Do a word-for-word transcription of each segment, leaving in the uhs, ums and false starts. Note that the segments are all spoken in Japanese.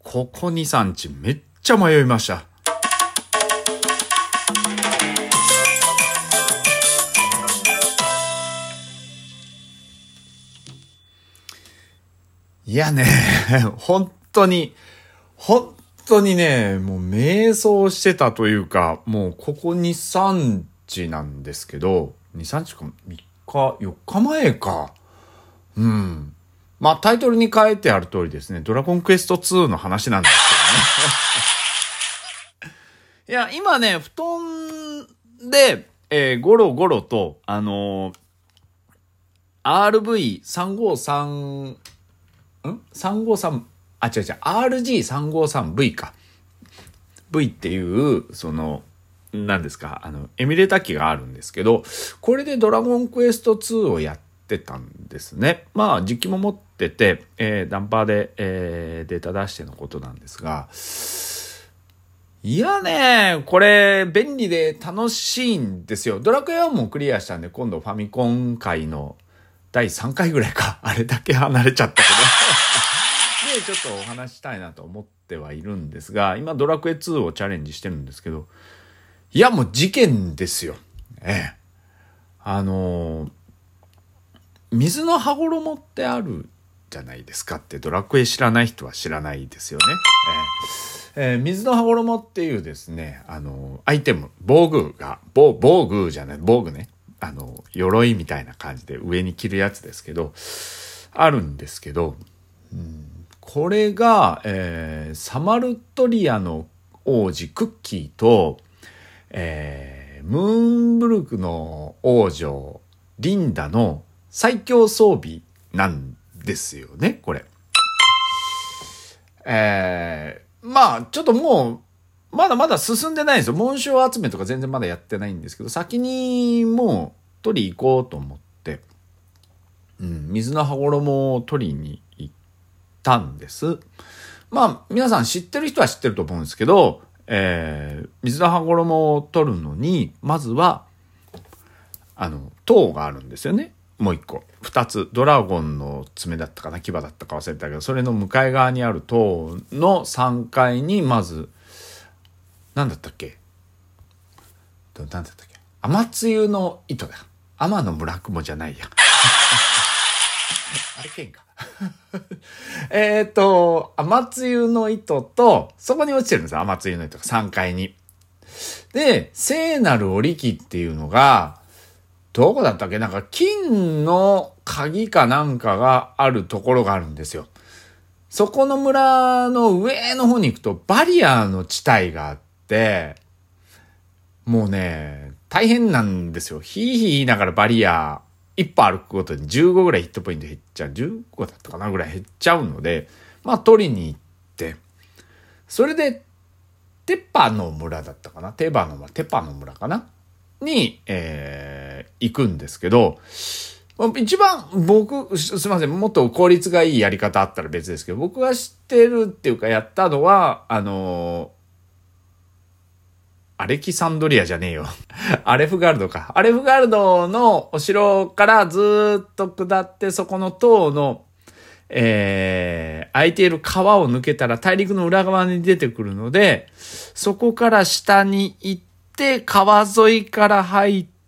ここに、さんにちめっちゃ迷いました。いやね、本当に、本当にね、もう迷走してたというか、もうここに、さんにちなんですけど、に、さんにちかみっか、よっかまえか。うん。まあタイトルに書いてある通りですね、ドラゴンクエストツーの話なんですけどね。いや、今ね、布団で、えー、ゴロゴロと、あのー、アールブイさんごさん、ん ?さんごさん、あ、違う違う、アールジーさんごさんブイ か。V っていう、その、何ですか、あの、エミュレーター機があるんですけど、これでドラゴンクエストツーをやってたんですね。まあ、実機も持ってて、えー、ダンパーで、えー、データ出してのことなんですが、いやね、これ、便利で楽しいんですよ。ドラクエワンもクリアしたんで、今度ファミコン界のだいさんかいぐらいか。あれだけ離れちゃったけど。で、ちょっとお話したいなと思ってはいるんですが、今ドラクエツーをチャレンジしてるんですけど、いや、もう事件ですよ。ええ。あのー、水の羽衣ってあるじゃないですかって、ドラクエ知らない人は知らないですよね。えええー、水の羽衣っていうですね、あのー、アイテム、防具が、防、防具じゃない、防具ね。あの、鎧みたいな感じで上に着るやつですけど、あるんですけど、うん、これが、えー、サマルトリアの王子クッキーと、えー、ムーンブルクの王女リンダの最強装備なんですよね、これ。えー、まあちょっともうまだまだ進んでないんですよ。紋章集めとか全然まだやってないんですけど、先にもう取り行こうと思って、うん、水の羽衣を取りに行ったんです。まあ皆さん知ってる人は知ってると思うんですけど、えー、水の羽衣を取るのに、まずは、あの、塔があるんですよね。もう一個。二つ。ドラゴンの爪だったかな、牙だったか忘れたけど、それの向かい側にある塔のさんがいに、まず、なんだったっけなんだったっけ雨つゆの糸だ。天の村雲じゃないや。あれ剣か。えっと、雨つゆの糸と、そこに落ちてるんですよ。雨つゆの糸がさんがいに。で、聖なる織機っていうのが、どこだったっけなんか金の鍵かなんかがあるところがあるんですよ。そこの村の上の方に行くとバリアの地帯があって、もうね、大変なんですよ。ヒーヒー言いながらバリア一歩歩くごとにじゅうごぐらいヒットポイント減っちゃう。じゅうごだったかなぐらい減っちゃうので、まあ取りに行って、それでテパの村だったかなテパの村、テパの村かなに、えー、行くんですけど、一番僕、すいません、もっと効率がいいやり方あったら別ですけど、僕が知ってるっていうかやったのは、あのー、アレキサンドリアじゃねえよ。アレフガルドか。アレフガルドのお城からずーっと下って、そこの塔の、えー、空いている川を抜けたら大陸の裏側に出てくるので、そこから下に行って、川沿いから入って、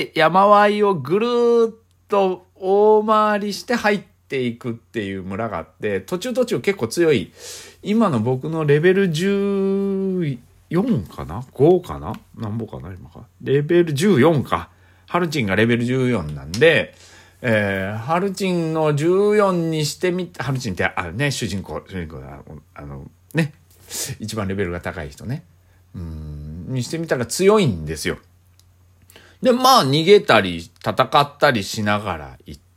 山あいをぐるーっと大回りして入っていくっていう村があって、途中途中結構強い、今の僕のレベルじゅうよんかな ?ご かななんぼかな今か。レベルじゅうよんか。ハルチンがレベルじゅうよんなんで、えー、ハルチンのじゅうよんにしてみて、ハルチンってあるね、主人公、主人公だ、あの、ね、一番レベルが高い人ね。うーん、にしてみたら強いんですよ。で、まあ逃げたり、戦ったりしながら行って、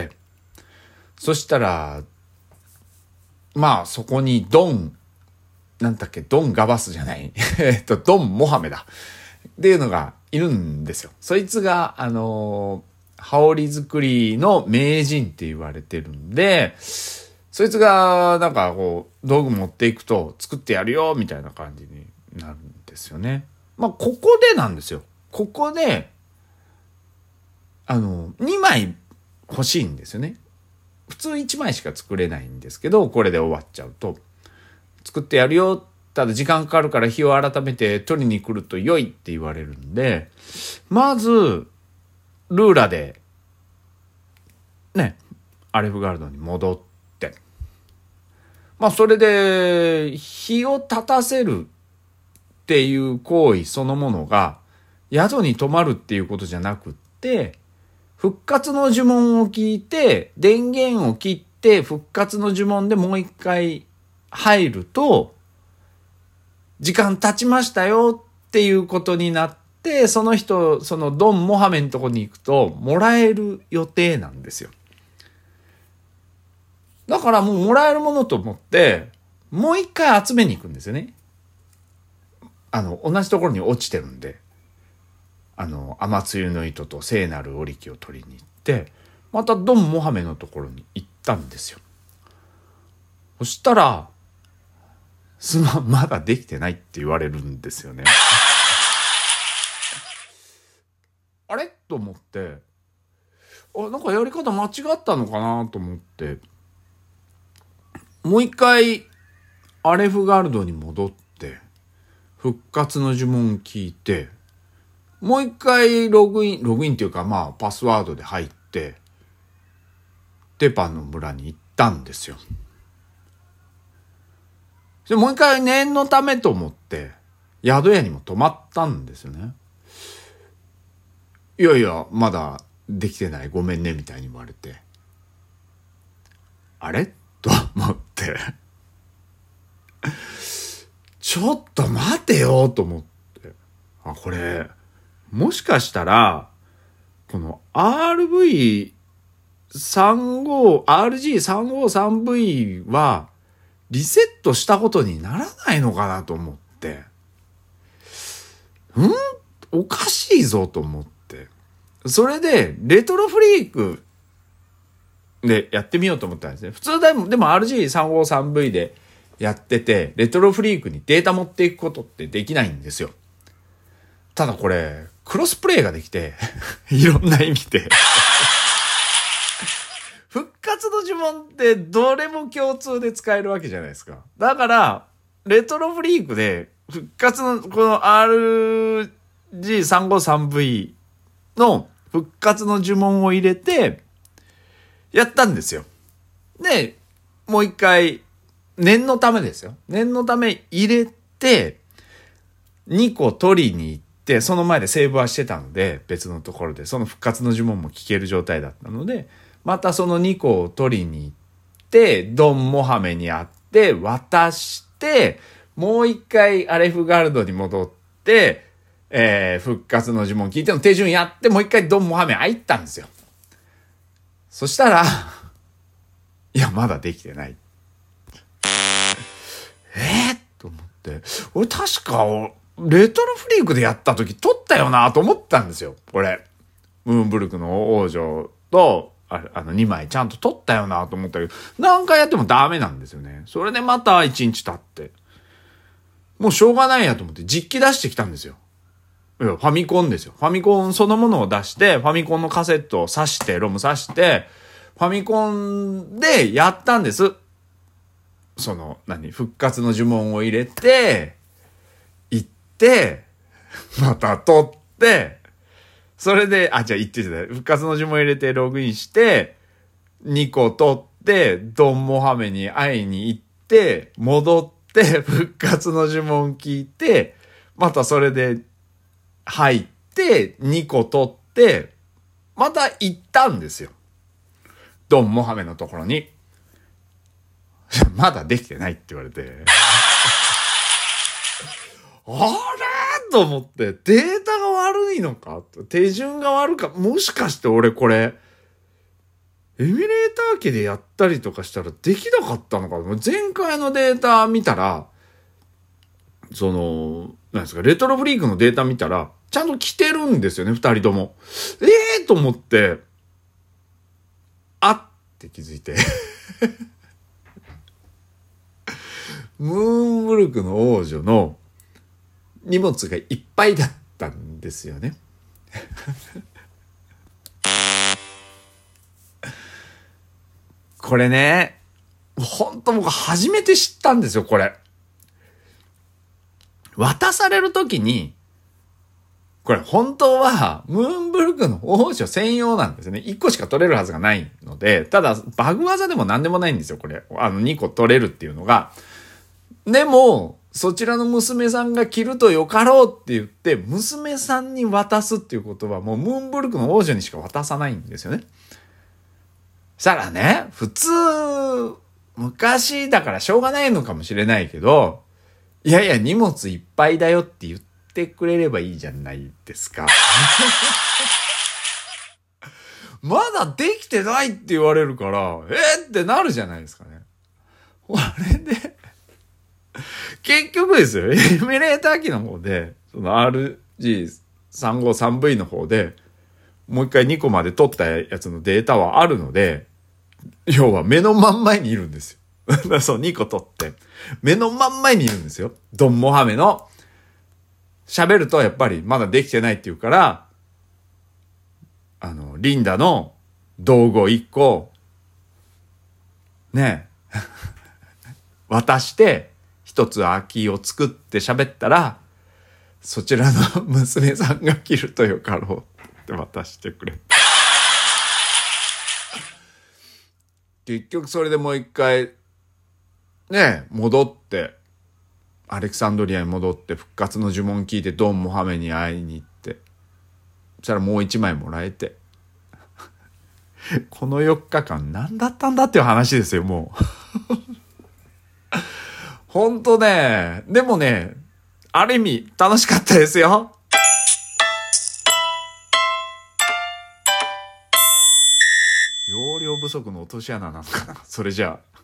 そしたら、まあそこにドン、なんだっけ、ドンガバスじゃない。えっと、ドンモハメだ。っていうのがいるんですよ。そいつが、あのー、羽織作りの名人って言われてるんで、そいつがなんかこう道具持っていくと作ってやるよみたいな感じになるんですよね。まあここでなんですよ。ここであのにまい欲しいんですよね。普通いちまいしか作れないんですけど、これで終わっちゃうと作ってやるよ。ただ時間かかるから日を改めて取りに来ると良いって言われるんで、まず、ルーラで、ね、アレフガルドに戻って、まあそれで、日を立たせるっていう行為そのものが、宿に泊まるっていうことじゃなくって、復活の呪文を聞いて、電源を切って、復活の呪文でもう一回入ると、時間経ちましたよっていうことになって、その人、そのドン・モハメのとこに行くと、もらえる予定なんですよ。だからもうもらえるものと思って、もう一回集めに行くんですよね。あの、同じところに落ちてるんで、あの、雨露の糸と聖なる織機を取りに行って、またドン・モハメのところに行ったんですよ。そしたら、すまん、まだできてないって言われるんですよね。あれと思って、あ、なんかやり方間違ったのかなと思って、もう一回、アレフガルドに戻って、復活の呪文聞いて、もう一回ログイン、ログインっていうかまあパスワードで入って、テパンの村に行ったんですよ。で、もう一回念のためと思って、宿屋にも泊まったんですよね。いやいや、まだできてない、ごめんね、みたいに言われて。あれと思って。ちょっと待てよ、と思って。あ、これ、もしかしたら、この アールブイさんじゅうご、アールジーさんごさんブイ は、リセットしたことにならないのかなと思って。ん？おかしいぞと思って。それで、レトロフリークでやってみようと思ったんですね。普通でも、でも アールジーさんごさんブイ でやってて、レトロフリークにデータ持っていくことってできないんですよ。ただこれ、クロスプレイができて、いろんな意味で。復活の呪文ってどれも共通で使えるわけじゃないですか。だから、レトロフリークで復活のこの アールジーさんごさんブイ の復活の呪文を入れて、やったんですよ。で、もう一回、念のためですよ。念のため入れて、にこ取りに行って、その前でセーブはしてたので、別のところで、その復活の呪文も聞ける状態だったので、またそのにこを取りに行って、ドン・モハメに会って、渡して、もう一回アレフガルドに戻って、えー、復活の呪文聞いての手順やって、もう一回ドン・モハメ会いったんですよ。そしたら、いや、まだできてない。えー、と思って、俺確か、レトロフリークでやった時撮ったよなと思ったんですよ、これ。ムーンブルクの王女と、あ, あのにまいちゃんと撮ったよなと思ったけど、何回やってもダメなんですよね。それでまたいちにち経って。もうしょうがないやと思って実機出してきたんですよ。いや、ファミコンですよ。ファミコンそのものを出して、ファミコンのカセットを挿して、ロム挿して、ファミコンでやったんです。その、何復活の呪文を入れて、行って、また撮って、それで、あ、じゃあ言ってた。復活の呪文入れてログインして、にこ取って、ドン・モハメに会いに行って、戻って、復活の呪文聞いて、またそれで入って、にこ取って、また行ったんですよ。ドン・モハメのところに。まだできてないって言われて。あれと思って、データが悪いのか手順が悪かもしかして俺これ、エミュレーター機でやったりとかしたらできなかったのか前回のデータ見たら、その、なんですか、レトロフリークのデータ見たら、ちゃんと来てるんですよね、二人とも。ええー、と思って、あって気づいて。ムーンブルクの王女の荷物がいっぱいだったんですよね。これね、ほんと僕初めて知ったんですよ、これ。 渡されるときに、これ本当はムーンブルクの王女専用なんですよね。いっこしか取れるはずがないので、ただバグ技でも何でもないんですよ、これ。あのにこ取れるっていうのが。でも、そちらの娘さんが着るとよかろうって言って、娘さんに渡すっていうことはもうムーンブルクの王女にしか渡さないんですよね。したらね、普通、昔だからしょうがないのかもしれないけど、いやいや荷物いっぱいだよって言ってくれればいいじゃないですか。まだできてないって言われるから、えー、ってなるじゃないですかね。あれで、結局ですよ、エミュレーター機の方で、その アールジーさんごさんブイ の方で、もう一回にこまで取ったやつのデータはあるので、要は目の真ん前にいるんですよ。そう、にこ取って。目の真ん前にいるんですよ。ドンモハメの。喋るとやっぱりまだできてないって言うから、あの、リンダの道具をいっこ、ねえ、渡して、一つ空きを作って喋ったら、そちらの娘さんが着るとよかろうって渡してくれた。結局それでもう一回、ね、戻って、アレクサンドリアに戻って復活の呪文聞いてドン・モハメに会いに行って、そしたらもう一枚もらえて、このよっかかん何だったんだっていう話ですよ、もう。ほんとね、でもね、ある意味楽しかったですよ。容量不足の落とし穴なのかな、それじゃあ。